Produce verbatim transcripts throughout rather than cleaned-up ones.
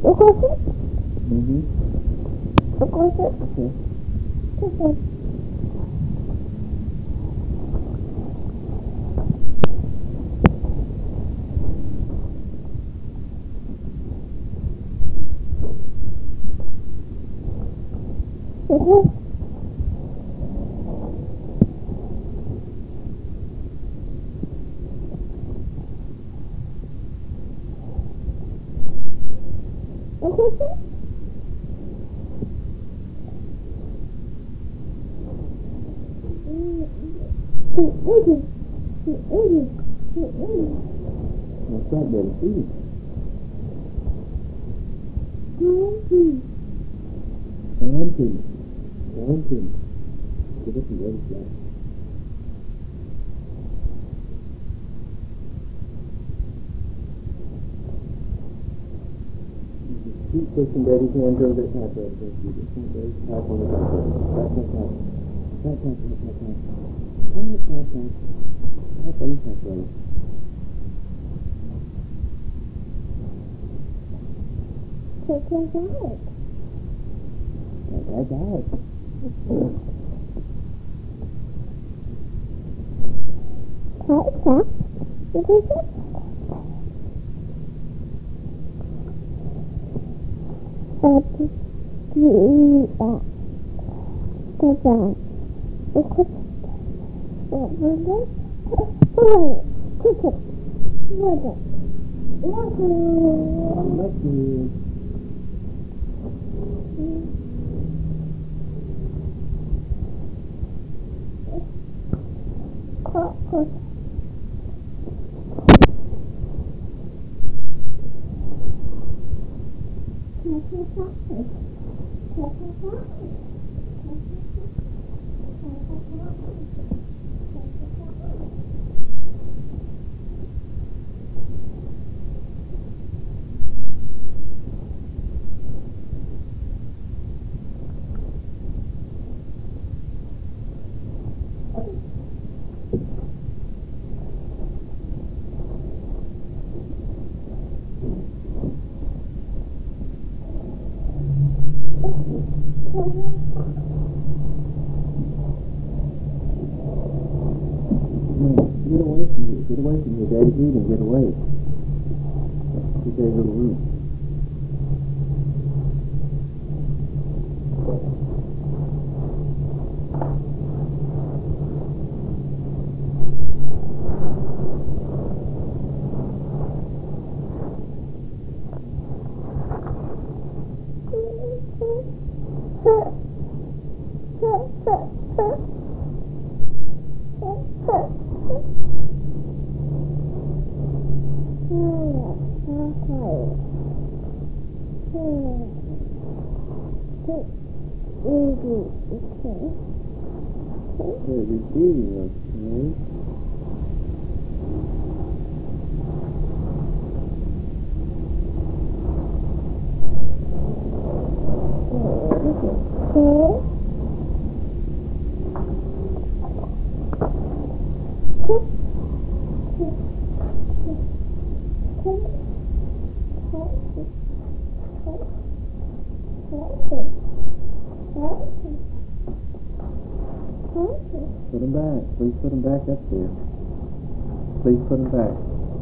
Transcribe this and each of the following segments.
Look at it. Mm-hmm. Look at it. Okay. Look at it. Mm-hmm. Look at it. What's that, Daddy? Eat. Auntie. Auntie. Give us some red flag. Keep pushing Daddy's hand over that tap right there. Keep it. Daddy's tap on the tap right there. Tap, tap, tap. Tap, tap, tap, tap, tap. Tap, tap, tap. Tap on the tap right. Take it out. Tap, tap, tap. Tap, tap. Look at it. Up. You eat that. Take that. Look at it. Look at it. Look at it. Look at it. Look at it. Lucky. Cut, cut. Get away from here. Get away from here. Daddy's eating. Get away. Get that little room. Daddy's eating, okay? Put him back. Please put him back up there. Please put him back.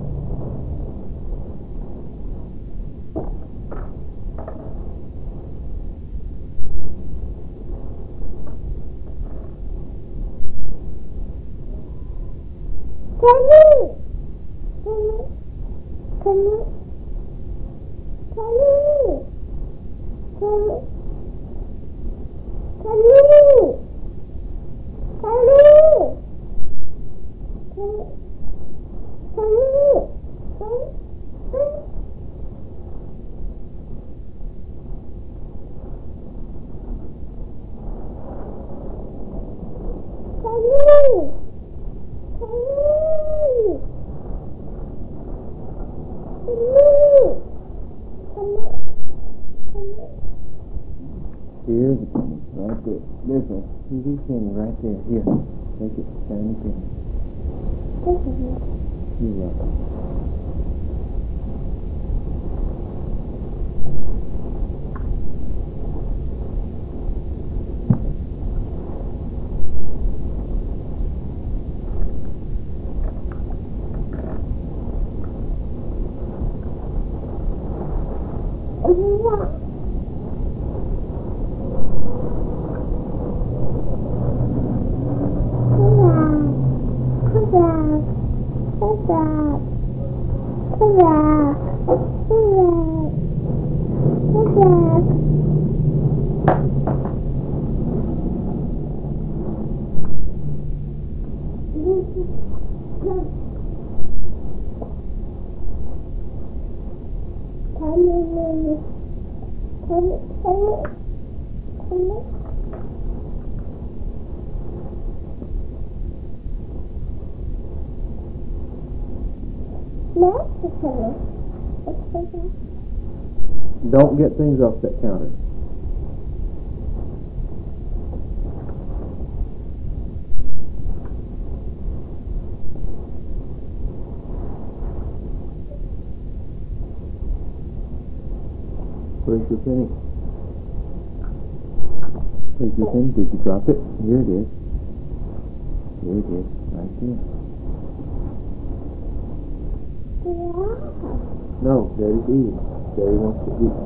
Here's the penny. Right there. There's a T V penny right there. Here. Take it. Shiny penny. You're welcome. Don't get things off that counter. Where's your penny? Where's your penny? Did you drop it? Here it is. Here it is. Right there. No, Daddy's eating. Daddy wants to eat.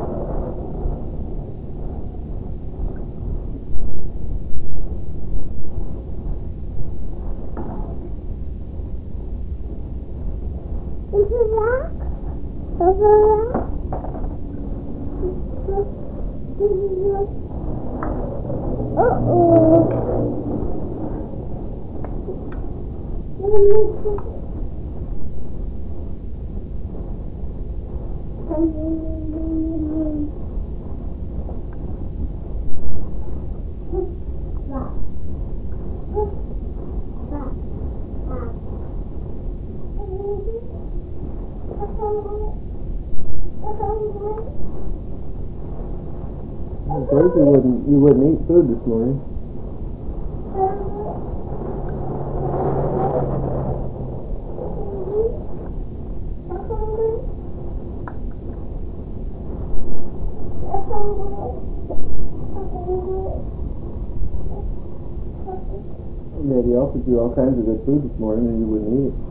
Is it rock? Is it rock? Uh-oh. Thursday wouldn't you wouldn't eat food this morning. Daddy offered you all kinds of good food this morning and you wouldn't eat it.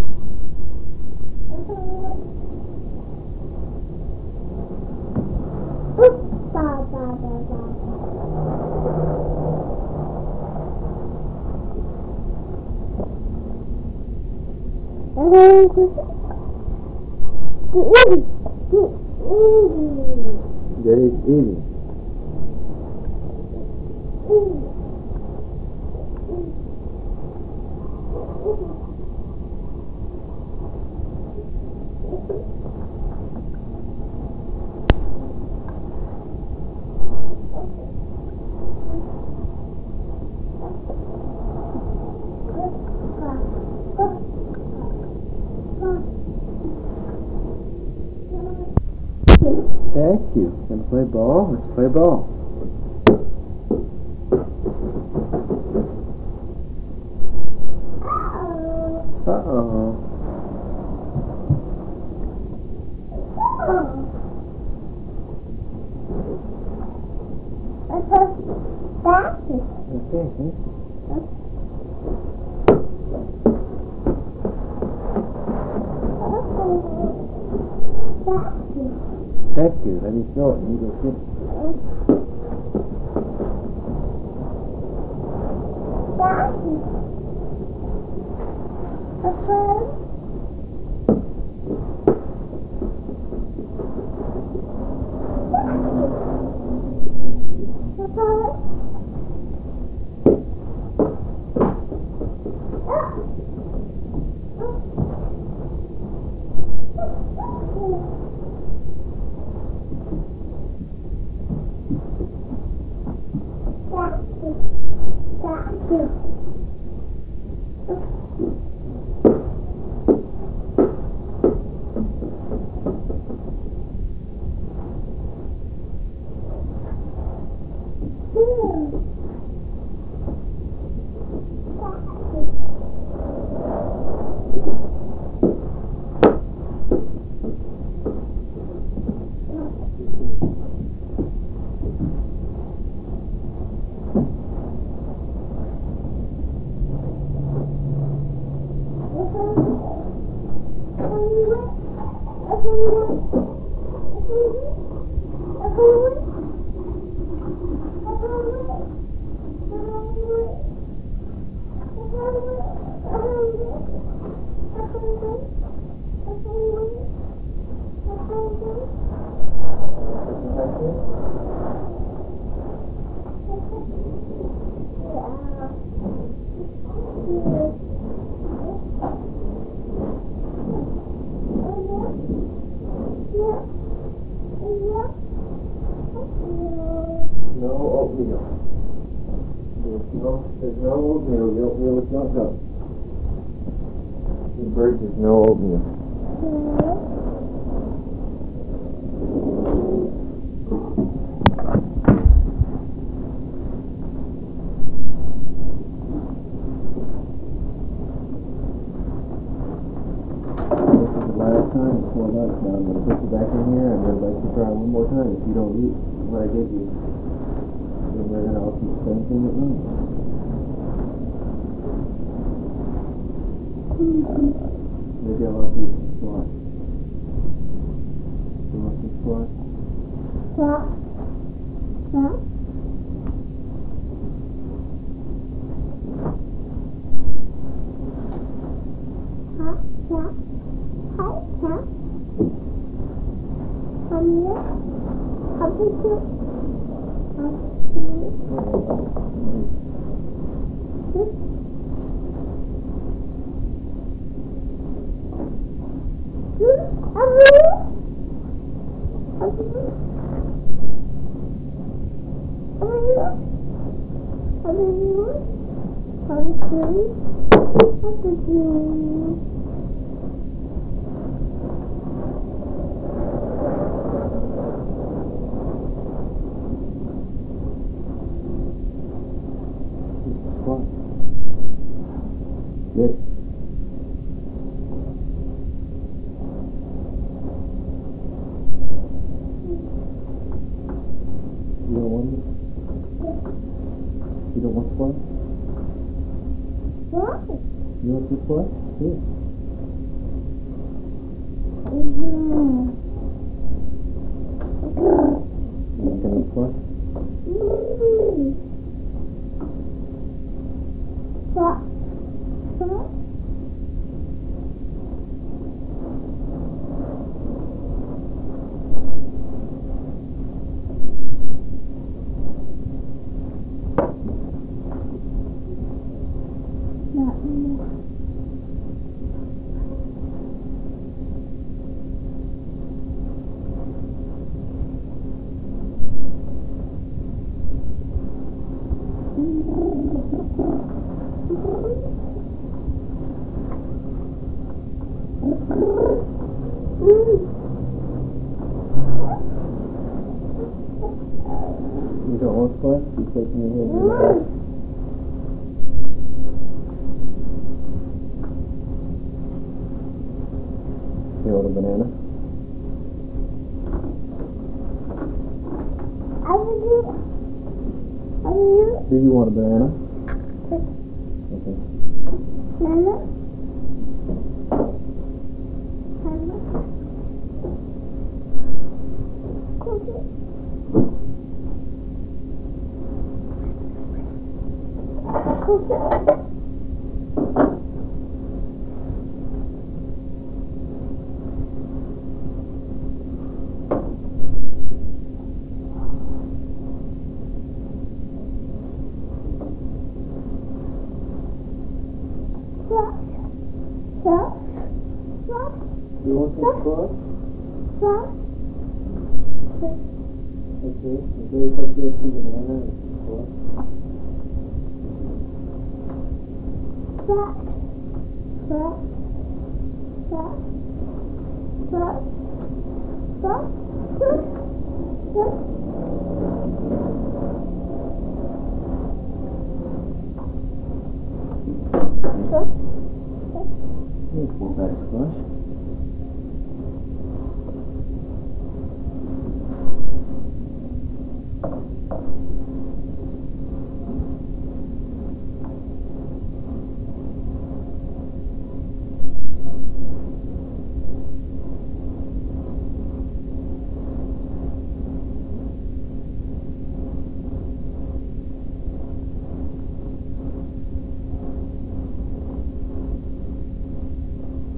Daddy's eating. Thank you. Gonna play ball? Let's play ball. Uh-oh. Okay, thank you. Thank you. Let me throw it and you go get it. No oatmeal. There's no, there's no oatmeal. The oatmeal is not done. The bird has no oatmeal. This is the last time before lunch. Now I'm going to put you back in here and I'd like to try one more time. If you don't eat what I give you, then we're going to all do the same thing at lunch. Maybe I'll offer you some squash. You want some squash? What? What? Huh? Huh? Huh? Huh? Come here. Come here. Come here. Squash. Get it. You don't want it? You don't want squash? What? You want some squash? Here. Mm-hmm. You want some squash? Mm-hmm. What? What? Not more. You don't want squash? You shaking your head in your back? You want a banana? I will do. I will Do you want a banana? do. Okay. Mama. Mama. Cookie. Cookie. What? What? What? You want some squash? What? Okay. Okay, take you some banana and some squash. What? What? What? What? What? What? What? Here's some back squash.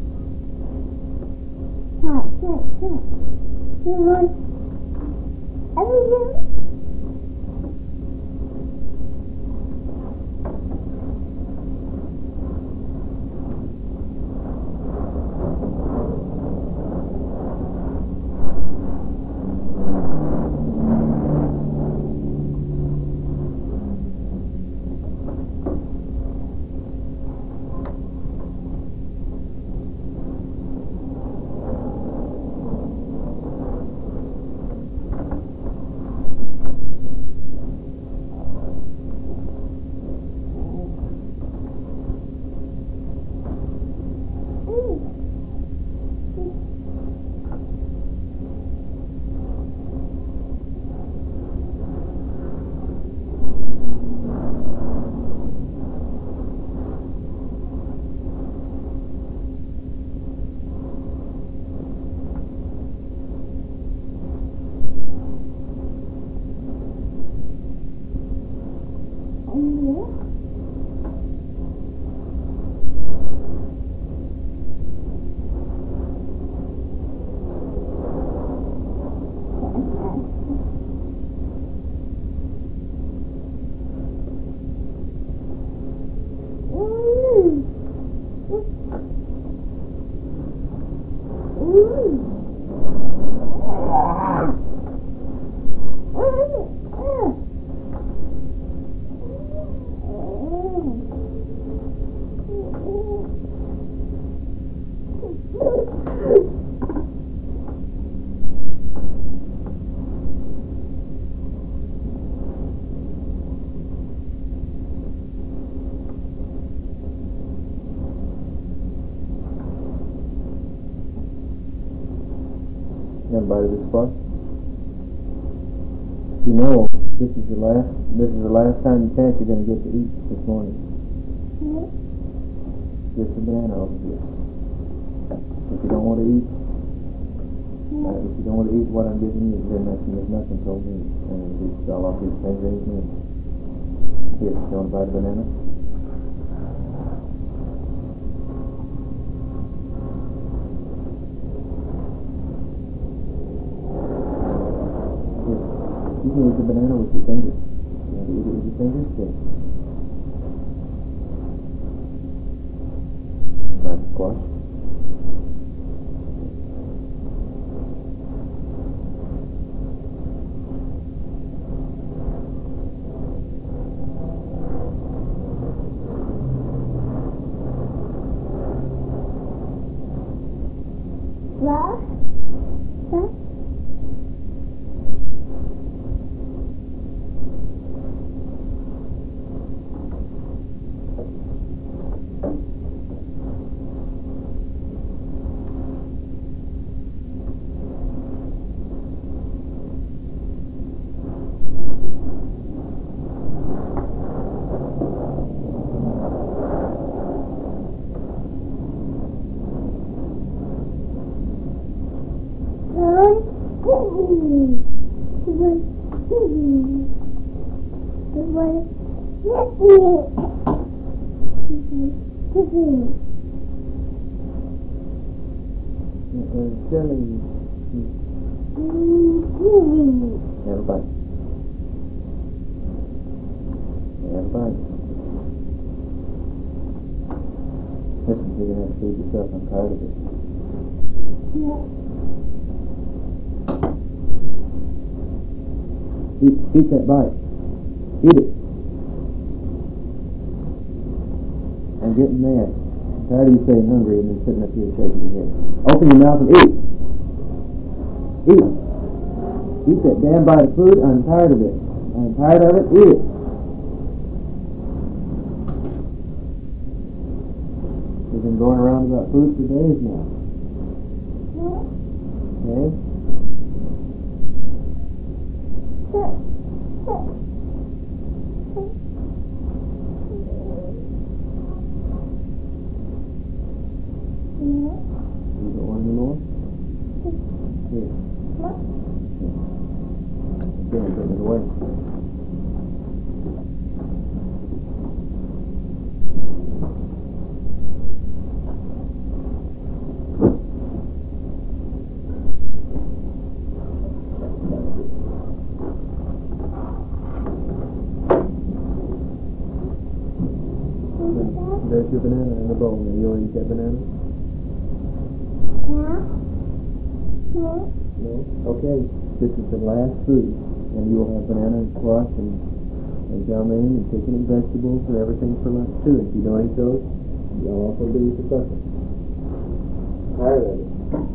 Cat, cat, cat. You want Everything. You haven't bite of this far? You know, this is the last. This is the last time you chance you're going to get to eat this morning. Mm-hmm. Just a banana over here. If you don't want to eat, Mm-hmm. uh, if you don't want to eat what I'm giving you, then that's there's nothing told me, and it's all off your same thing as me. Here, you want to bite a banana? You can eat the banana with your fingers. You want to eat it with your fingers? Good. Like squash. Well, huh? It was jelly. Have a bite. Have a bite. Listen, you're going to have to feed yourself. I'm tired of it. Eat, eat that bite. Eat it. I'm getting mad. I'm tired of you saying hungry and then sitting up here shaking your head. Open your mouth and eat. Eat. Eat that damn bite of food. I'm tired of it. I'm tired of it. Eat it. We've been going around about food for days now. Okay? You don't want any more? Here. Again, put it away. your banana in the bowl. Now, you want to eat that banana? Yeah. No. No? Okay. This is the last food. And you will have banana and squash and, and chow mein and chicken and vegetables and everything for lunch, too. If you don't eat those, you'll also do for supper. Tired of it.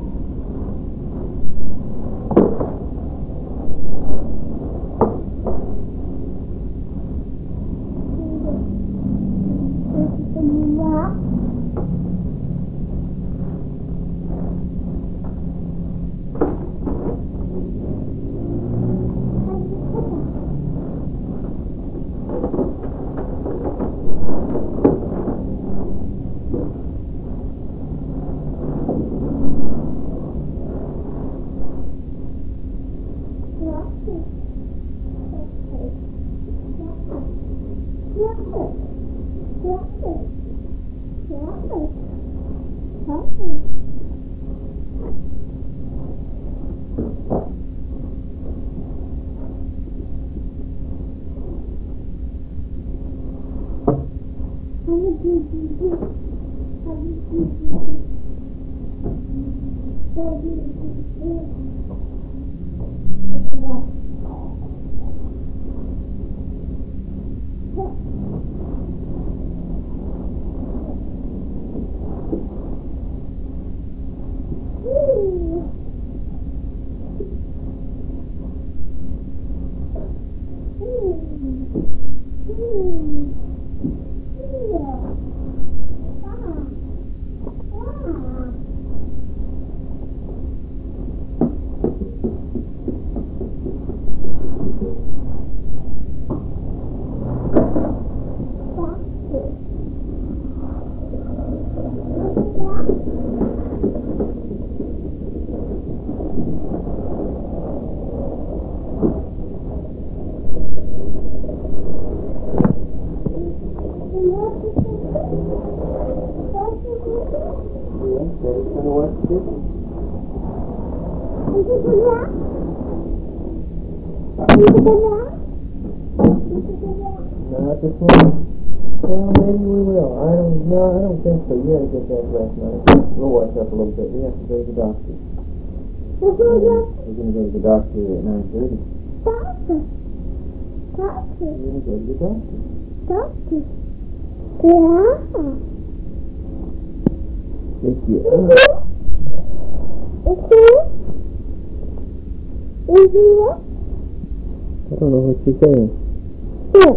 Not this one. Well, maybe we will. I don't. No, I don't think so. You had a good bath last night. We'll wash up a little bit. We have to go to the doctor. We're going to go to the doctor at nine thirty. Doctor. Doctor. We're going to go to the doctor. Doctor. Yeah. Take you Is out. he? Is he? Is he what? I don't know what you're saying. Yes.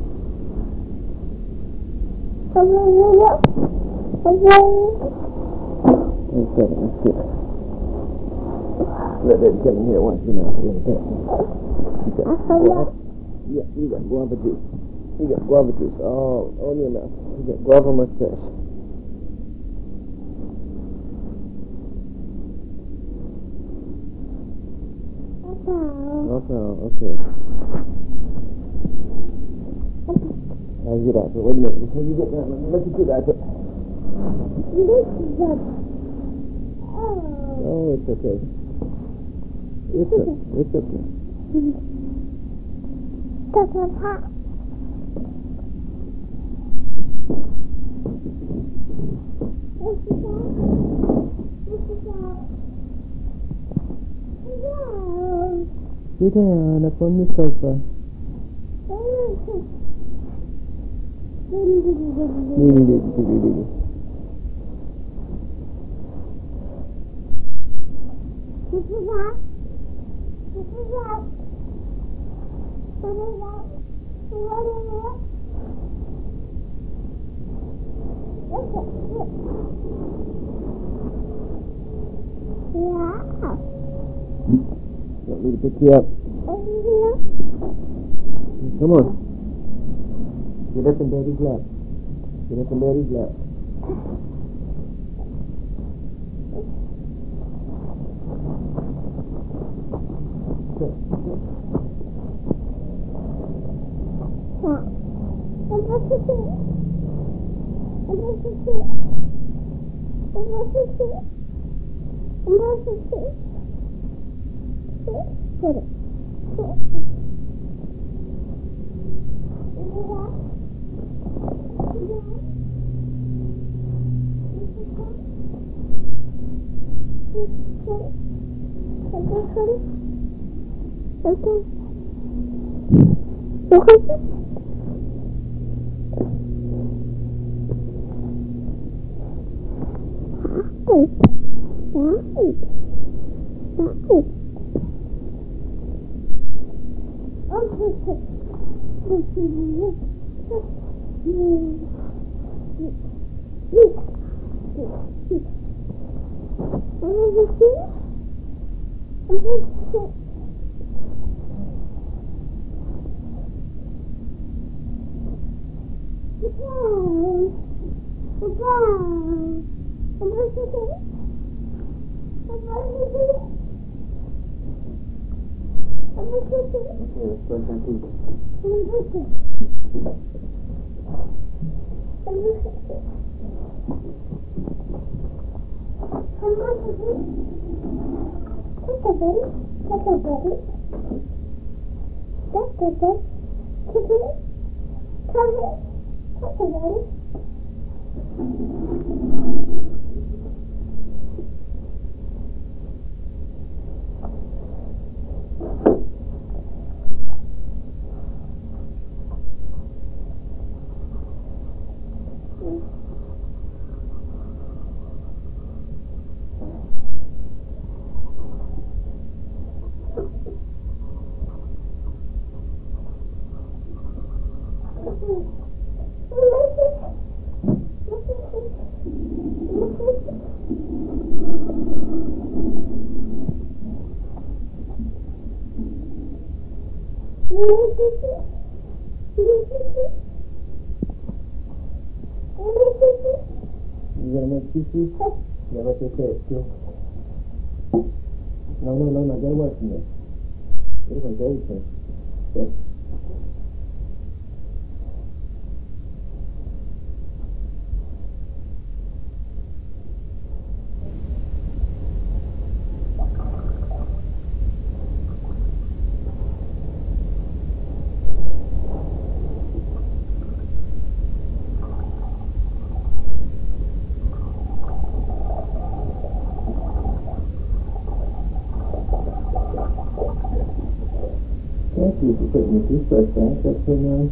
Hello. Hello. One second. Let's get it. Let that come in here once you know. You got Hello. Yeah, you got guava juice. You got guava juice all on your mouth. You got guava mustache. Okay, okay. How's your diaper? Wait a minute. Before you get down, let me look at your diaper. This is a... Oh. Oh, it's okay. It's okay. It's okay. That's a hot. This is a... This is a... No. Sit down up on the sofa. Diddy, diddy, diddy, diddy. This is that. This is that. What is that? What is that? Look at it. Yeah. Want me to pick you up? Yeah. Come on. Get up in Daddy's lap. Get up in Daddy's lap. Good. Yeah. And what's the thing? And what's the thing? And what's the thing? And what's the thing? Put it. Put it. Is it that? Is it that? Okay, let's brush our teeth. You gonna make pee-pee? Yeah, let's just say it still. No, no, no, no, get away from this. Get away, get away. Yes. Thank you for putting your toothbrush back. That's so nice.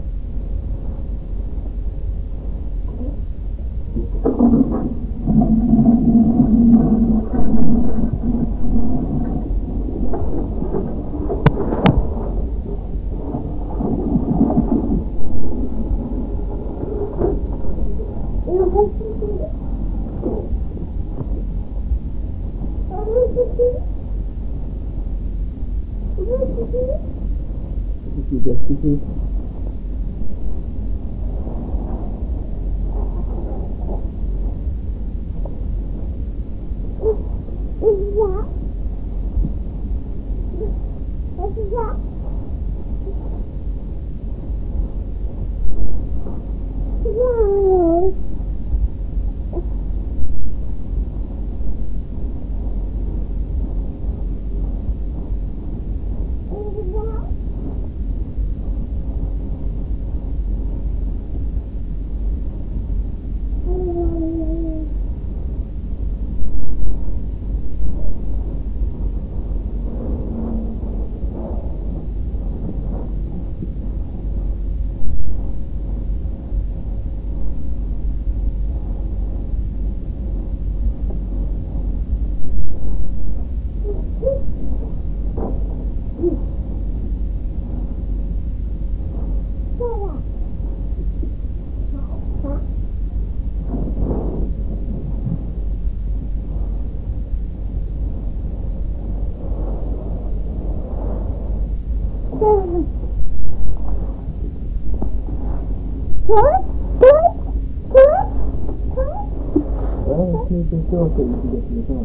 Did you just pee-pee? Well, let's make this door so you can get to the door.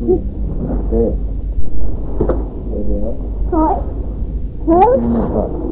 There. There they are. Hi. Huh? In the car.